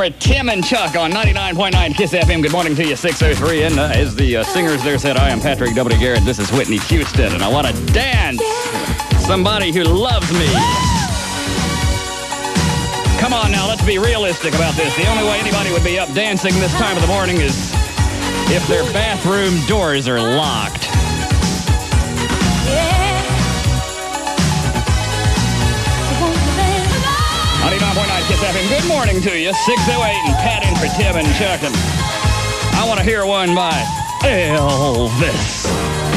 for Tim and Chuck on 99.9 KISS FM. Good morning to you, 6:03. And as the singers there said, I am Patrick W. Garrett. This is Whitney Houston, and I want to dance. Somebody who loves me. Come on now, let's be realistic about this. The only way anybody would be up dancing this time of the morning is if their bathroom doors are locked. 99.9 KISS FM. Good morning to you. 6:08 and Pat in for Tim and Chuck. And I want to hear one by Elvis.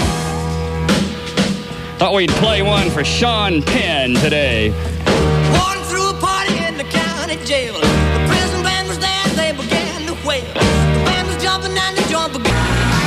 Thought we'd play one for Sean Penn today. Walking through a party in the county jail. The prison band was there, they began to wail. The band was jumping and they jumped again.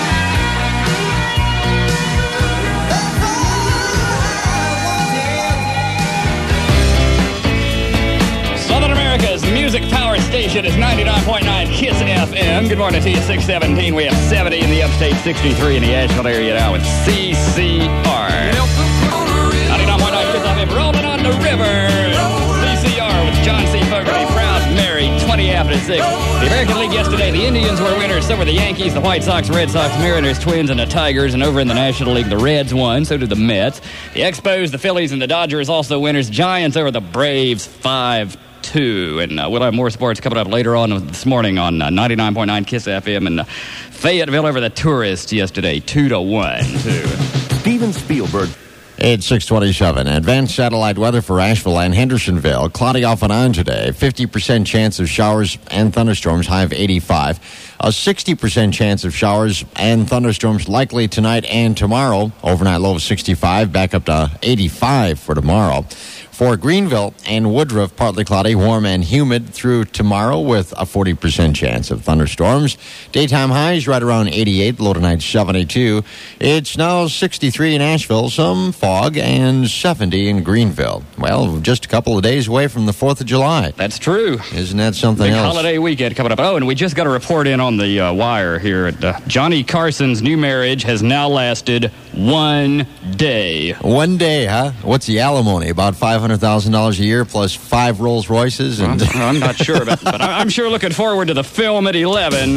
Southern America's music power station is 99.9 KISS FM. Good morning to you, 617. We have 70 in the upstate, 63 in the Asheville area now with CCR. 99.9 KISS FM, rolling on the river. CCR with John C. Fogerty, proud married, 20 after 6. The American League yesterday, the Indians were winners. So were the Yankees, the White Sox, Red Sox, Mariners, Twins, and the Tigers. And over in the National League, the Reds won. So did the Mets. The Expos, the Phillies, and the Dodgers also winners. Giants over the Braves, 5-2. And we'll have more sports coming up later on this morning on 99.9 KISS FM. And Fayetteville over the Tourists yesterday, 2-1. Steven Spielberg. It's 6:27. Advanced satellite weather for Asheville and Hendersonville. Cloudy off and on today. 50% chance of showers and thunderstorms, high of 85. A 60% chance of showers and thunderstorms likely tonight and tomorrow. Overnight low of 65, back up to 85 for tomorrow. For Greenville and Woodruff, partly cloudy, warm and humid through tomorrow with a 40% chance of thunderstorms. Daytime highs right around 88, low tonight 72. It's now 63 in Asheville, some fog, and 70 in Greenville. Well, just a couple of days away from the 4th of July. That's true. Isn't that something Big else? holiday weekend coming up. Oh, and we just got a report in on the wire here. Johnny Carson's new marriage has now lasted 1 day. 1 day, huh? What's the alimony? About $500,000 a year plus 5 Rolls Royces? And I'm not sure, but I'm sure looking forward to the film at 11.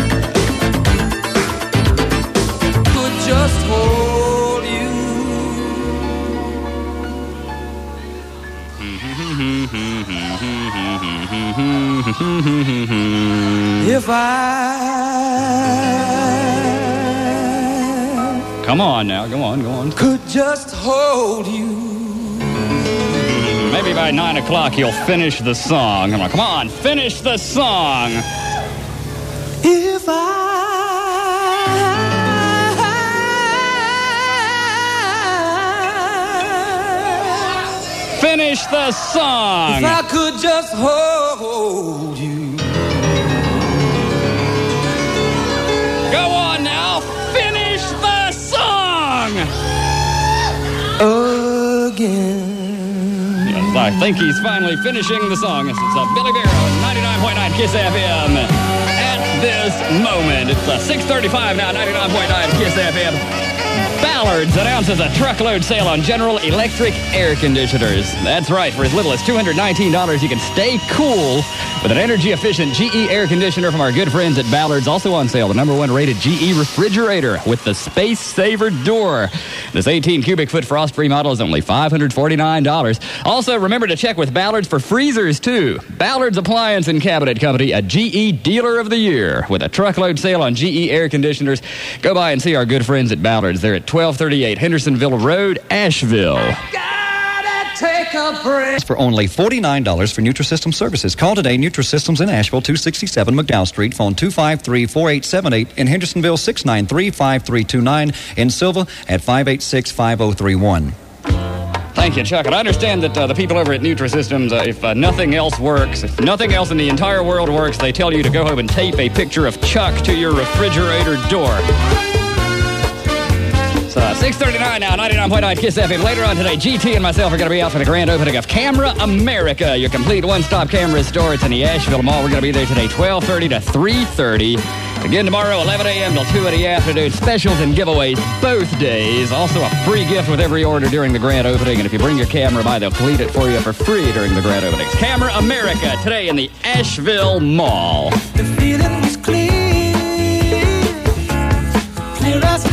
Could just hold you. If I Come on now, go on. could just hold you. Maybe by 9 o'clock you'll finish the song. Come on, finish the song. If Finish the song. If I could just hold you. Go on now, finish the song. Again. Yes, I think he's finally finishing the song. It's Billy Barrow, 99.9 KISS FM. At this moment, it's 6:35 now, 99.9 KISS FM. Ballard's announces a truckload sale on General Electric air conditioners. That's right. For as little as $219, you can stay cool with an energy-efficient GE air conditioner from our good friends at Ballard's. Also on sale, the #1 rated GE refrigerator with the Space Saver door. This 18 cubic foot frost-free model is only $549. Also, remember to check with Ballard's for freezers, too. Ballard's Appliance and Cabinet Company, a GE Dealer of the Year. With a truckload sale on GE air conditioners, go by and see our good friends at Ballard's. They're at 1238 Hendersonville Road, Asheville. Take a break. For only $49 for Nutrisystem services. Call today, Nutrisystems in Asheville, 267 McDowell Street. Phone 253-4878. In Hendersonville, 693-5329. In Silva at 586-5031. Thank you, Chuck. And I understand that the people over at Nutrisystems, if nothing else works, if nothing else in the entire world works, they tell you to go home and tape a picture of Chuck to your refrigerator door. 6:39 now, 99.9 KISS FM. Later on today, GT and myself are going to be out for the grand opening of Camera America, your complete one-stop camera store. It's in the Asheville Mall. We're going to be there today, 12:30 to 3:30. Again tomorrow, 11 a.m. till 2 in the afternoon. Specials and giveaways both days. Also a free gift with every order during the grand opening. And if you bring your camera by, they'll clean it for you for free during the grand openings. Camera America today in the Asheville Mall. The feeling was clear as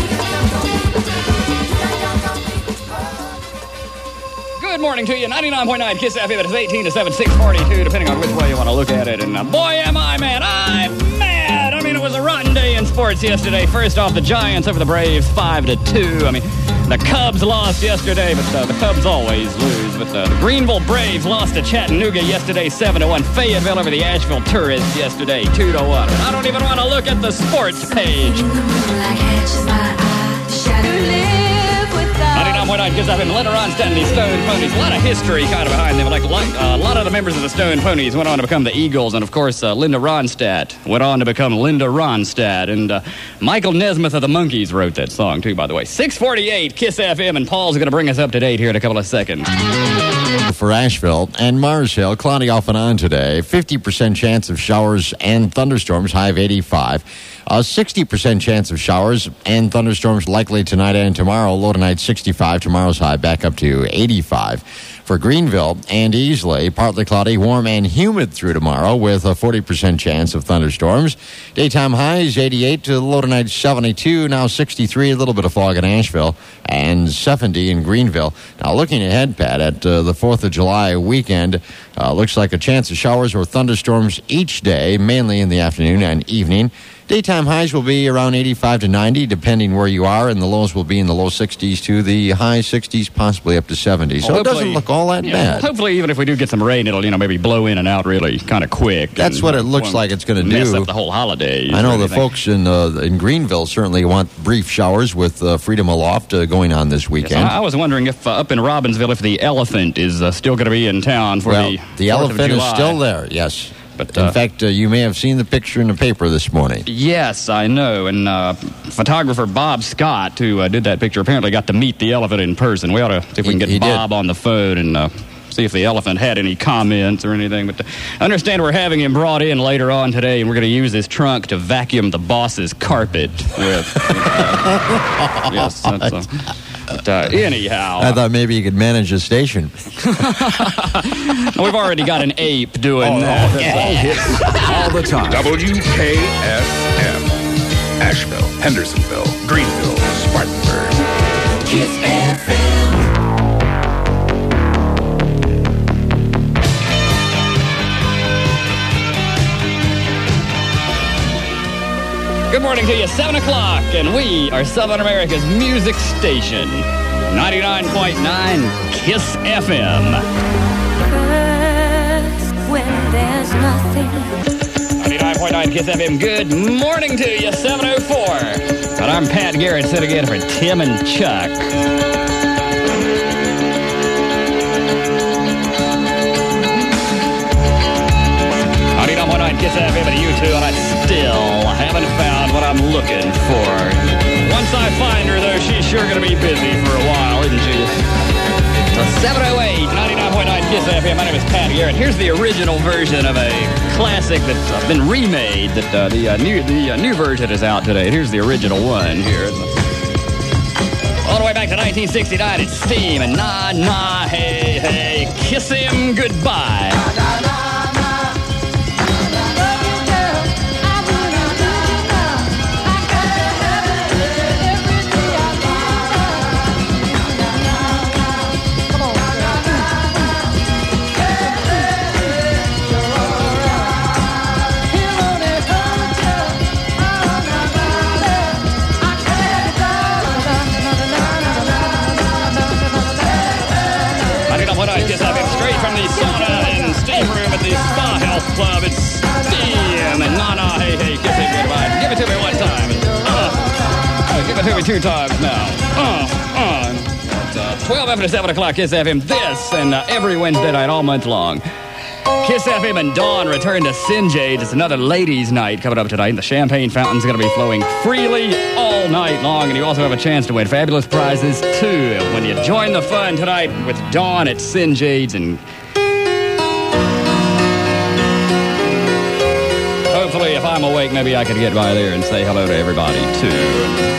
Good morning to you. 99.9 KISS FM. It is 18 to 7, 6:42, depending on which way you want to look at it. And boy, am I mad. I'm mad. I mean, it was a rotten day in sports yesterday. First off, the Giants over the Braves, 5-2. I mean, the Cubs lost yesterday, but the Cubs always lose. But the Greenville Braves lost to Chattanooga yesterday, 7-1. Fayetteville over the Asheville Tourists yesterday, 2-1. I don't even want to look at the sports page. 99.9 KISS FM. Linda Ronstadt and the Stone Ponies. A lot of history kind of behind them. Like a lot of the members of the Stone Ponies went on to become the Eagles. And, of course, Linda Ronstadt went on to become Linda Ronstadt. And Michael Nesmith of the Monkees wrote that song, too, by the way. 6:48 KISS FM. And Paul's going to bring us up to date here in a couple of seconds. For Asheville and Mars Hill, cloudy off and on today. 50% chance of showers and thunderstorms, high of 85. 60% chance of showers and thunderstorms likely tonight and tomorrow. Low tonight 65. Tomorrow's high back up to 85. For Greenville and Easley, partly cloudy, warm and humid through tomorrow with a 40% chance of thunderstorms. Daytime highs 88 to low tonight 72. Now 63. A little bit of fog in Asheville and 70 in Greenville. Now looking ahead, Pat, at the 4th of July weekend, looks like a chance of showers or thunderstorms each day, mainly in the afternoon and evening. Daytime highs will be around 85 to 90, depending where you are, and the lows will be in the low 60s to the high 60s, possibly up to 70. So it doesn't look all that bad. Hopefully, even if we do get some rain, it'll maybe blow in and out really kind of quick. That's what it looks like it's going to do. Mess up the whole holidays. I know the folks in Greenville certainly want brief showers with Freedom Aloft going on this weekend. Yes, I was wondering if up in Robbinsville, if the Elephant is still going to be in town for the 4th of Elephant July. is still there, yes. But, in fact, you may have seen the picture in the paper this morning. Yes, I know. And photographer Bob Scott, who did that picture, apparently got to meet the elephant in person. We ought to see if we can get Bob on the phone and see if the elephant had any comments or anything. But I understand we're having him brought in later on today, and we're going to use his trunk to vacuum the boss's carpet with. Yes, that's But anyhow, I thought maybe you could manage a station. We've already got an ape doing that. All the time. WKSM. Asheville, Hendersonville, Greenville, Spartanburg. KISS FM. Good morning to you, 7 o'clock, and we are Southern America's music station, 99.9 KISS FM. When there's nothing. 99.9 KISS FM, good morning to you, 7:04. And I'm Pat Garrett, sitting in for Tim and Chuck. 99.9 KISS FM at YouTube, and I still haven't found what I'm looking for. Once I find her, though, she's sure going to be busy for a while, isn't she? So 708, 99.9 KISS FM. My name is Pat Garrett. Here's the original version of a classic that's been remade. That the new version is out today. Here's the original one here. All the way back to 1969, it's Steam and Nah Nah Hey Hey, Kiss Him Goodbye. Straight from the sauna and steam room at the Spa Health Club. It's Steam and Nah Nah Hey Hey, Kiss Him Goodbye. Give it to me one time. Give it to me two times now. It's 12 after 7 o'clock, Kiss FM. This and every Wednesday night all month long. Kiss FM and Dawn return to Sinjade. It's another ladies' night coming up tonight. The champagne fountain's going to be flowing freely all night long, and you also have a chance to win fabulous prizes, too, when you join the fun tonight with Dawn at Sinjade's. And hopefully, if I'm I'm awake, maybe I could get by there and say hello to everybody, too.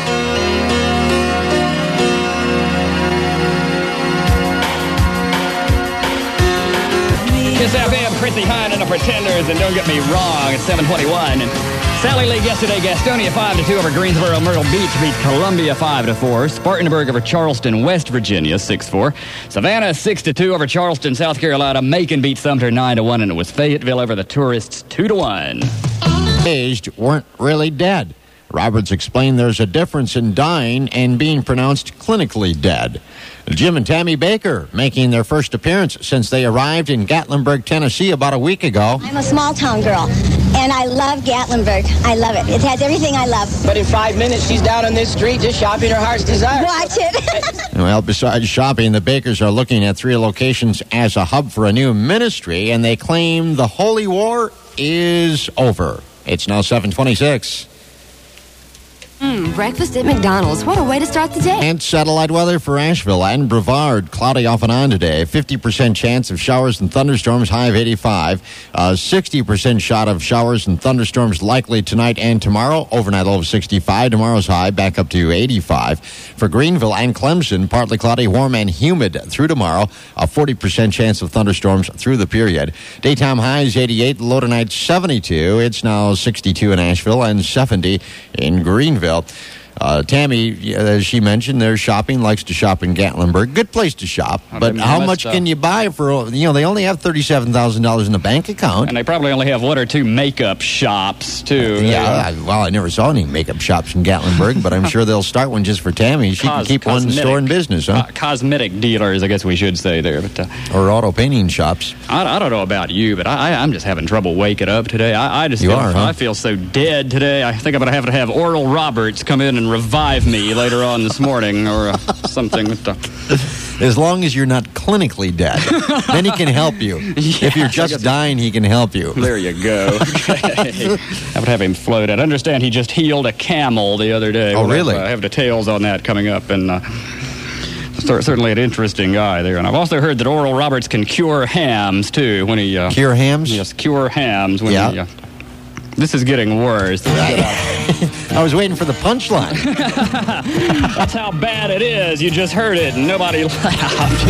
Kiss FM, Chrissy Hine and the Pretenders, and don't get me wrong, it's 7:21. And Sally League yesterday, Gastonia 5-2 over Greensboro. Myrtle Beach beat Columbia 5-4. Spartanburg over Charleston, West Virginia 6-4. Savannah 6-2 over Charleston, South Carolina. Macon beat Sumter 9-1, and it was Fayetteville over the Tourists 2-1. Aged weren't really dead. Roberts explained there's a difference in dying and being pronounced clinically dead. Jim and Tammy Baker making their first appearance since they arrived in Gatlinburg, Tennessee about a week ago. I'm a small-town girl, and I love Gatlinburg. I love it. It has everything I love. But in 5 minutes, she's down on this street just shopping her heart's desire. Watch it. Well, besides shopping, the Bakers are looking at 3 locations as a hub for a new ministry, and they claim the Holy War is over. It's now 7:26. Breakfast at McDonald's. What a way to start the day. And satellite weather for Asheville and Brevard. Cloudy off and on today. 50% chance of showers and thunderstorms, high of 85. 60% shot of showers and thunderstorms likely tonight and tomorrow. Overnight low of 65. Tomorrow's high back up to 85. For Greenville and Clemson, partly cloudy, warm and humid through tomorrow. A 40% chance of thunderstorms through the period. Daytime highs 88. Low tonight 72. It's now 62 in Asheville and 70 in Greenville. Tammy, as she mentioned, they're shopping, likes to shop in Gatlinburg. Good place to shop, but how much can you buy for, they only have $37,000 in the bank account. And they probably only have 1 or 2 makeup shops, too. Yeah, I never saw any makeup shops in Gatlinburg, but I'm sure they'll start one just for Tammy. She can keep one store in business, huh? Cosmetic dealers, I guess we should say there. But or auto painting shops. I don't know about you, but I'm just having trouble waking up today. I feel so dead today. I think I'm going to have Oral Roberts come in and revive me later on this morning or something. As long as you're not clinically dead, then he can help you. Yeah, if you're just dying, he can help you. There you go. Okay. I would have him float. I understand he just healed a camel the other day. Oh, really? I have details on that coming up, and certainly an interesting guy there. And I've also heard that Oral Roberts can cure hams, too. When he cure hams? Yes, cure hams. When he... This is getting worse. I was waiting for the punchline. That's how bad it is. You just heard it and nobody laughed.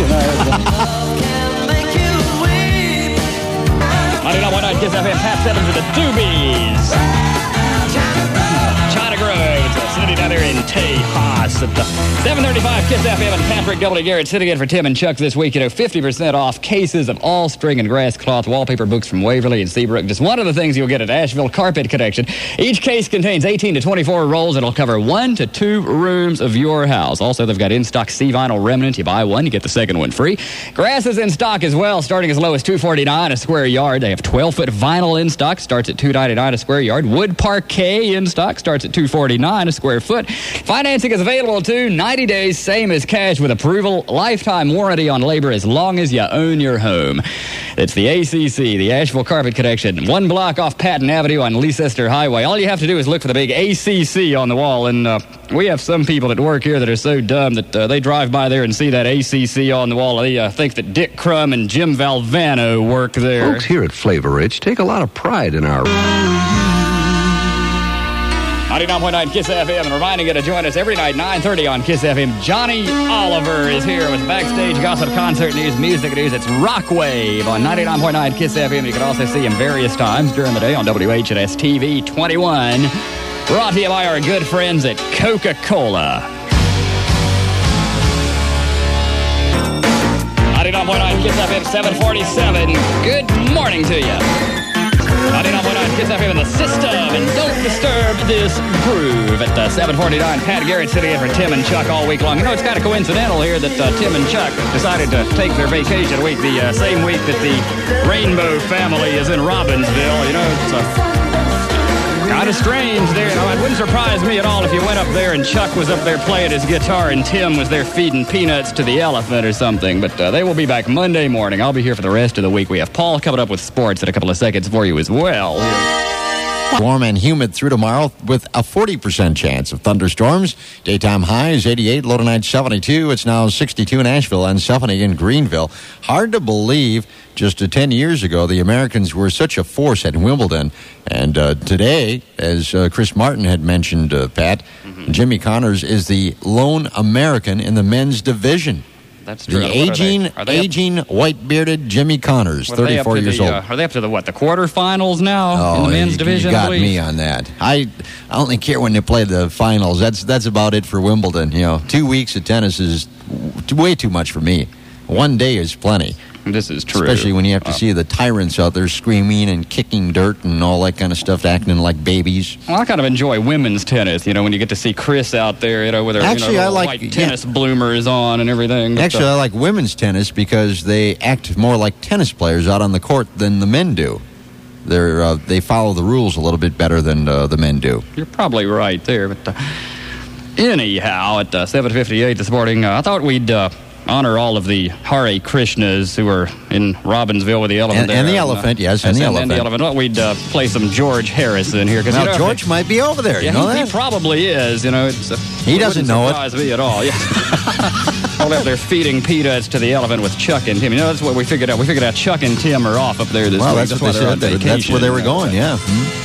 99.9 Kiss FM, Pat 7 for the Doobies. China Grove, sitting down there in Tejas at the 7:35 Kiss FM, and Patrick W. Garrett sitting in for Tim and Chuck this week. 50% off cases of all string and grass cloth wallpaper books from Waverly and Seabrook. Just one of the things you'll get at Asheville Carpet Connection. Each case contains 18 to 24 rolls. It'll cover 1 to 2 rooms of your house. Also, they've got in-stock C-vinyl remnant. You buy one, you get the second one free. Grass is in stock as well, starting as low as $2.49 a square yard. They have 12-foot vinyl in stock, starts at $2.99 a square yard. Wood parquet in stock, starts at $2.49 a square foot. Financing is available too. 90 days, same as cash with approval. Lifetime warranty on labor as long as you own your home. It's the ACC, the Asheville Carpet Connection. 1 block off Patton Avenue on Leicester Highway. All you have to do is look for the big ACC on the wall. And we have some people that work here that are so dumb that they drive by there and see that ACC on the wall. They think that Dick Crum and Jim Valvano work there. Folks here at Flavor Rich take a lot of pride in our... 99.9 Kiss FM, and reminding you to join us every night, 9:30 on Kiss FM. Johnny Oliver is here with backstage gossip, concert news, music news. It's Rockwave on 99.9 Kiss FM. You can also see him various times during the day on WHS TV 21. Brought to you by our good friends at Coca-Cola. 99.9 Kiss FM, 747. Good morning to you. 99.9 Kiss FM in the system, and don't disturb this groove at 7:49. Pat Garrett sitting in for Tim and Chuck all week long. It's kind of coincidental here that Tim and Chuck decided to take their vacation week, the same week that the Rainbow family is in Robbinsville. It's kind of strange there. It wouldn't surprise me at all if you went up there and Chuck was up there playing his guitar and Tim was there feeding peanuts to the elephant or something. But they will be back Monday morning. I'll be here for the rest of the week. We have Paul coming up with sports in a couple of seconds for you as well. Warm and humid through tomorrow with a 40% chance of thunderstorms. Daytime high is 88, low tonight 72. It's now 62 in Asheville and 70 in Greenville. Hard to believe just 10 years ago the Americans were such a force at Wimbledon. And today, as Chris Martin had mentioned, Pat, Jimmy Connors is the lone American in the men's division. That's true. The aging, white-bearded Jimmy Connors, 34 years old. Are they up to the quarterfinals now in the men's division? You got me on that. I only care when they play the finals. That's about it for Wimbledon. 2 weeks of tennis is way too much for me. 1 day is plenty. This is true. Especially when you have to see the tyrants out there screaming and kicking dirt and all that kind of stuff, acting like babies. Well, I kind of enjoy women's tennis, when you get to see Chris out there, with her I like white tennis bloomers on and everything. Actually, I like women's tennis because they act more like tennis players out on the court than the men do. They follow the rules a little bit better than the men do. You're probably right there. But anyhow, at 7:58 this morning, I thought we'd honor all of the Hare Krishnas who are in Robbinsville with the elephant there. And the elephant, yes, and the elephant. And the elephant. Well, we'd play some George Harrison here. Now, George might be over there, you know that? He probably is, He doesn't know it. Surprise me at all, yeah. All up there feeding peanuts to the elephant with Chuck and Tim. That's what we figured out. We figured out Chuck and Tim are off up there this week. Well, that's what they said. That's where they were going, yeah.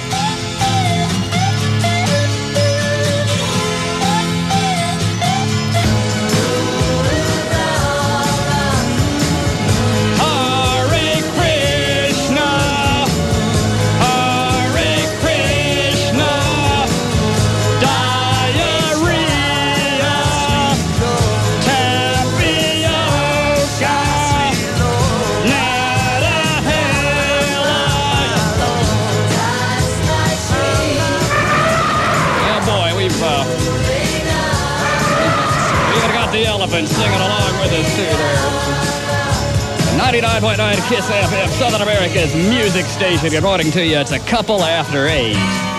Singing along with us, too, there. 99.9 KISS FM, Southern America's music station. Good morning to you. It's a couple after 8.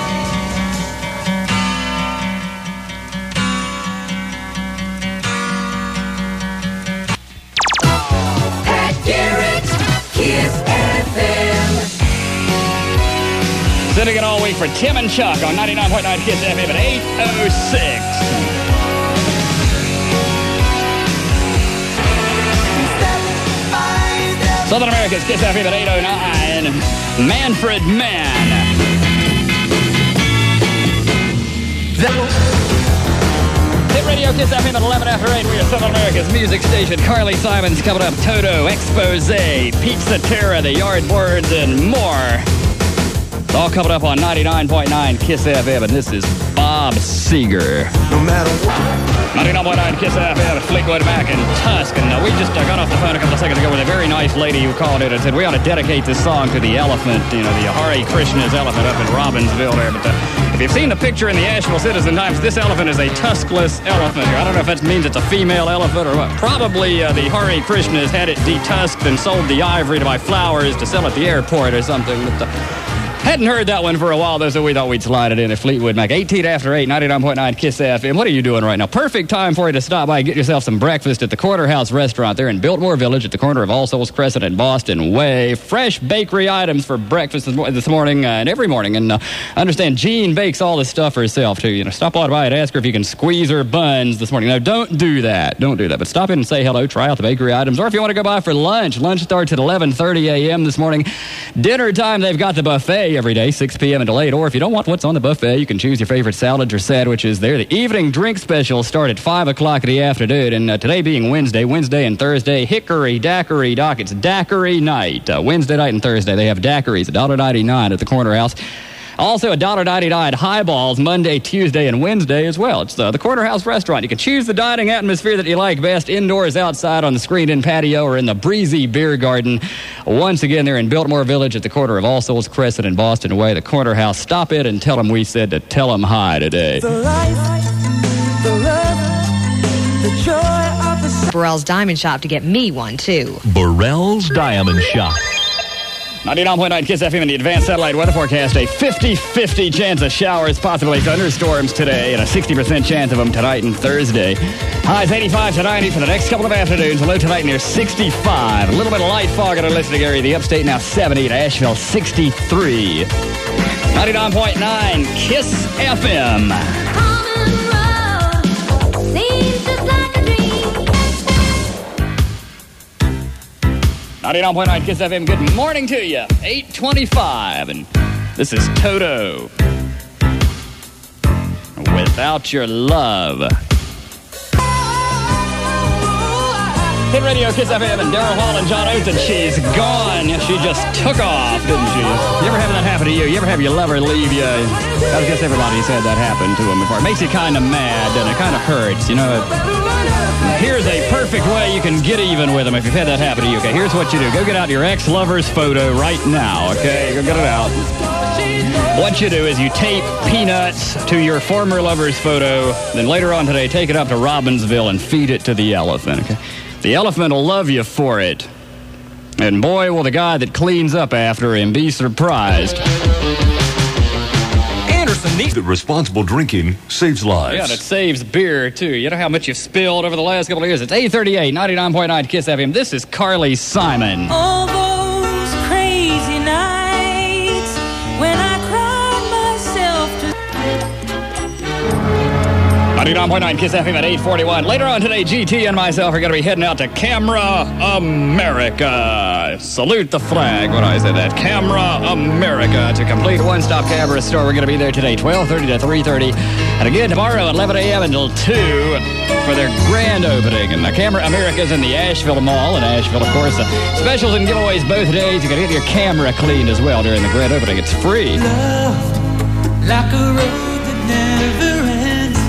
Pat Garrett, KISS FM. Sitting it all week for Tim and Chuck on 99.9 KISS FM at 8:06. Southern America's KISS FM at 8:09. Manfred Mann. Hit Radio KISS FM at 11 after 8. We are Southern America's music station. Carly Simon's coming up. Toto, Expose, Pizza Terra, The Yardbirds, and more. It's all coming up on 99.9 KISS FM, and this is Bob Seger. No matter what. 99.9 KISS FM, Fleetwood Mac and Tusk. And we just got off the phone a couple of seconds ago with a very nice lady who called in and said, we ought to dedicate this song to the elephant, the Hare Krishna's elephant up in Robbinsville there. But if you've seen the picture in the Asheville Citizen Times, this elephant is a tuskless elephant. I don't know if that means it's a female elephant or what. Probably the Hare Krishna's had it detusked and sold the ivory to buy flowers to sell at the airport or something. But hadn't heard that one for a while, though, so we thought we'd slide it in at Fleetwood Mac. 18 after 8, 99.9 KISS FM. What are you doing right now? Perfect time for you to stop by and get yourself some breakfast at the Corner House Restaurant there in Biltmore Village at the corner of All Souls Crescent and Boston Way. Fresh bakery items for breakfast this morning and every morning. And I understand Jean bakes all this stuff herself, too. Stop on by and ask her if you can squeeze her buns this morning. No, don't do that. Don't do that. But stop in and say hello, try out the bakery items. Or if you want to go by for lunch starts at 11:30 a.m. this morning. Dinner time, they've got the buffet every day, 6 p.m. until 8. Or if you don't want what's on the buffet, you can choose your favorite salads or sandwiches there. The evening drink specials start at 5 o'clock in the afternoon. And today being Wednesday and Thursday, Hickory Daiquiri Dock. It's daiquiri night. Wednesday night and Thursday, they have daiquiris, $1.99 at the Corner House. Also, $1.99 highballs Monday, Tuesday, and Wednesday as well. It's the Corner House Restaurant. You can choose the dining atmosphere that you like best, indoors, outside, on the screened-in patio, or in the breezy beer garden. Once again, they're in Biltmore Village at the corner of All Souls Crescent and Boston Way. The Corner House. Stop in and tell them we said to tell them hi today. The life, the love, the joy of the... Burrell's Diamond Shop to get me one, too. Burrell's Diamond Shop. 99.9 KISS FM in the advanced satellite weather forecast. A 50-50 chance of showers, possibly thunderstorms today, and a 60% chance of them tonight and Thursday. Highs 85 to 90 for the next couple of afternoons. Low tonight near 65. A little bit of light fog in our listening area. The upstate now 70 to Asheville 63. 99.9 KISS FM. 99.9 KISS FM. Good morning to you. 8:25, and this is Toto. Without Your Love. Hit Radio KISS FM and Daryl Hall and John Oates, and she's gone. She just took off, didn't she? You ever have that happen to you? You ever have your lover leave you? I guess everybody said that happened to them before. It makes you kind of mad, and it kind of hurts, you know. Here's a perfect way you can get even with them if you've had that happen to you. Okay, here's what you do. Go get out your ex-lover's photo right now, okay? Go get it out. What you do is you tape peanuts to your former lover's photo, then later on today, take it up to Robbinsville and feed it to the elephant, okay? The elephant will love you for it. And boy, will the guy that cleans up after him be surprised. Anderson needs that responsible drinking saves lives. Yeah, and it saves beer, too. You know how much you've spilled over the last couple of years? It's 8:38, 99.9 KISS FM. This is Carly Simon. All those crazy nights when I cried myself to... 99.9 KISS FM at 8:41. Later on today, GT and myself are going to be heading out to Camera America. Salute the flag when I say that. Camera America to complete one-stop camera store. We're going to be there today, 12:30 to 3:30. And again, tomorrow at 11 a.m. until 2 for their grand opening. And the Camera America is in the Asheville Mall in Asheville, of course. Specials and giveaways both days. You can get your camera cleaned as well during the grand opening. It's free. Love, like a road that never ends.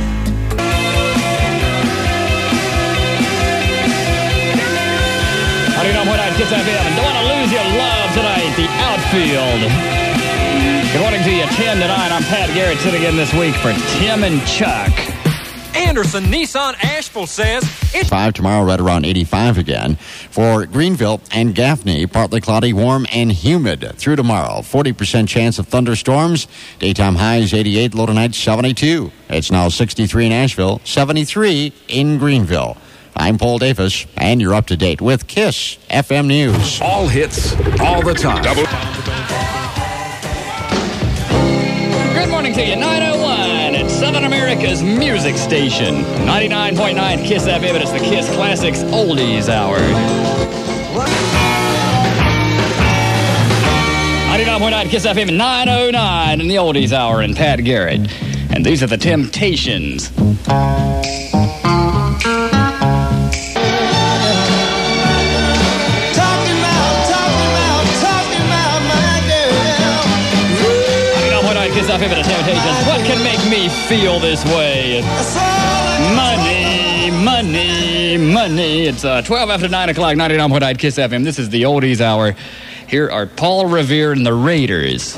99.9 KISS FM. And don't want to lose your love tonight. The outfield. Good morning to you. 10 to 9. I'm Pat Garrett sitting in this week for Tim and Chuck. Anderson Nissan Asheville says it's 5 tomorrow, right around 85 again. For Greenville and Gaffney, partly cloudy, warm, and humid through tomorrow. 40% chance of thunderstorms. Daytime highs 88, low tonight 72. It's now 63 in Asheville, 73 in Greenville. I'm Paul Davis, and you're up to date with KISS FM News. All hits, all the time. Good morning to you. 901 at Southern America's music station. 99.9 KISS FM, and it's the KISS Classics Oldies Hour. 99.9 KISS FM, 909 in the Oldies Hour, and Pat Garrett. And these are the Temptations. The Temptations. What can make me feel this way? Money, money, money. It's 12 after 9 o'clock, 99.9 KISS FM. This is the Oldies Hour. Here are Paul Revere and the Raiders.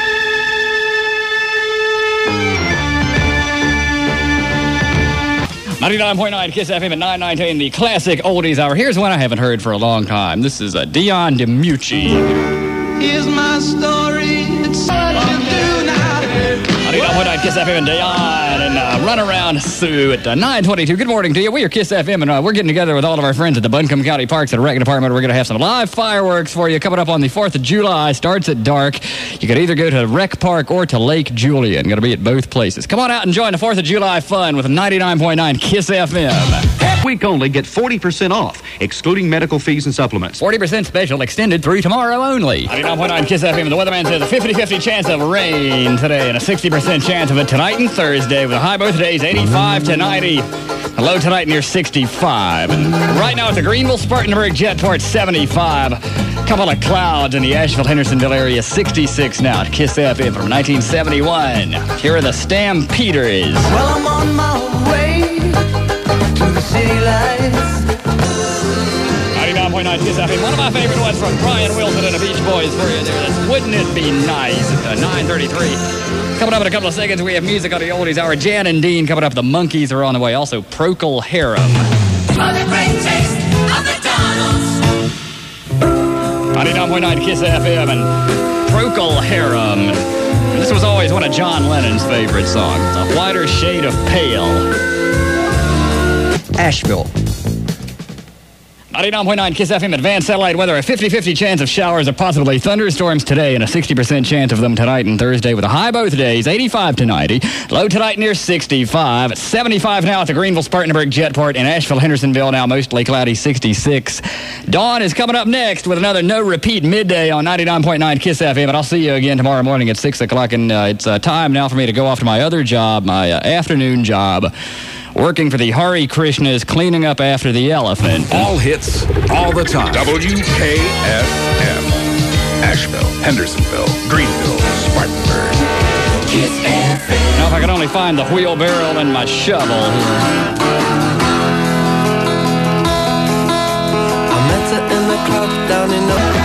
99.9 KISS FM at 9:19, the classic Oldies Hour. Here's one I haven't heard for a long time. This is Dion DiMucci. Here's my story. It's all I can do now. 99.9 KISS FM and Dion and Run Around Sue at 9:22. Good morning to you. We are KISS FM, and we're getting together with all of our friends at the Buncombe County Parks and Rec Department. We're going to have some live fireworks for you coming up on the 4th of July. Starts at dark. You can either go to Rec Park or to Lake Julian. Going to be at both places. Come on out and join the 4th of July fun with 99.9 KISS FM. Week only, get 40% off, excluding medical fees and supplements. 40% special extended through tomorrow only. 99.9 KISS FM. The weatherman says a 50-50 chance of rain today and a 60% chance of it tonight and Thursday with a high both days 85 to 90. A low tonight near 65. And right now at the Greenville-Spartanburg Jetport 75. A couple of clouds in the Asheville-Hendersonville area 66 now at KISS FM from 1971. Here are the Stampeders. Well, I'm on my way to the city lights. 99.9 KISS FM. One of my favorite ones from Brian Wilson and the Beach Boys for you there. That's Wouldn't It Be Nice at 9:33. Coming up in a couple of seconds, we have music on the Oldies Hour. Jan and Dean coming up. The Monkees are on the way. Also, Procol Harum. For the great taste of McDonald's. 99.9 KISS FM and Procol Harum. This was always one of John Lennon's favorite songs. A Whiter Shade of Pale. Asheville. 99.9 Kiss FM advanced satellite weather. A 50-50 chance of showers or possibly thunderstorms today and a 60% chance of them tonight and Thursday with a high both days, 85 to 90. Low tonight near 65. 75 now at the Greenville-Spartanburg Jetport. In Asheville-Hendersonville now mostly cloudy, 66. Dawn is coming up next with another no-repeat midday on 99.9 Kiss FM. And I'll see you again tomorrow morning at 6 o'clock. And it's time now for me to go off to my other job, my afternoon job. Working for the Hare Krishnas, cleaning up after the elephant. All hits, all the time. WKFM. Asheville, Hendersonville, Greenville, Spartanburg. Kiss FM. Now, if I could only find the wheelbarrow and my shovel here. I met her in the club down in the...